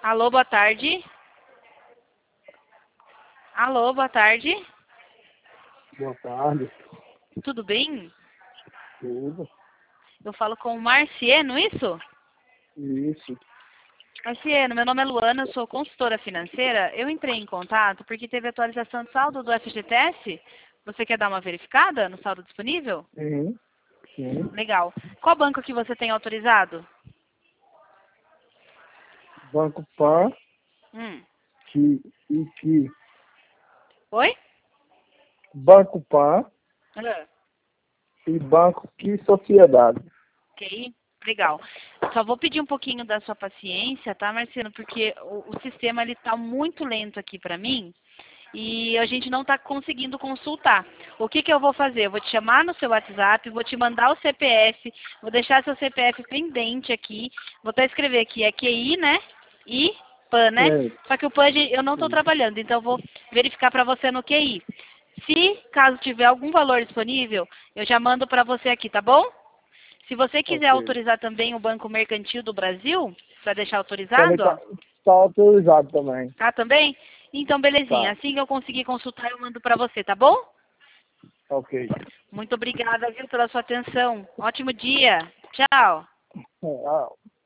Alô, boa tarde. Alô, boa tarde. Boa tarde. Tudo bem? Tudo. Eu falo com o Marciano, isso? Isso. Marciano, meu nome é Luana, eu sou consultora financeira. Eu entrei em contato porque teve atualização de saldo do FGTS. Você quer dar uma verificada no saldo disponível? Sim. Sim. Legal. Qual banco que você tem autorizado? Banco Pan, Hum. que Oi? Banco Pan Ah. e Banco Que Sociedade. Ok, legal. Só vou pedir um pouquinho da sua paciência, tá, Marciano? Porque o sistema ele tá muito lento aqui para mim e a gente não está conseguindo consultar. O que que eu vou fazer? Eu vou te chamar no seu WhatsApp, vou te mandar o CPF, vou deixar seu CPF pendente aqui, vou até escrever aqui, é QI, né? E PAN, né? Sim. Só que o PAN eu não estou Sim. trabalhando, então eu vou verificar para você no QI. Se caso tiver algum valor disponível, eu já mando para você aqui, tá bom? Se você quiser Ok. autorizar também o Banco Mercantil do Brasil, para deixar Também autorizado, ó, tá autorizado também. tá também? Então, belezinha. Tá. Assim que eu conseguir consultar, eu mando para você, tá bom? Ok. Muito obrigada, viu, pela sua atenção. Ótimo dia. Tchau. É,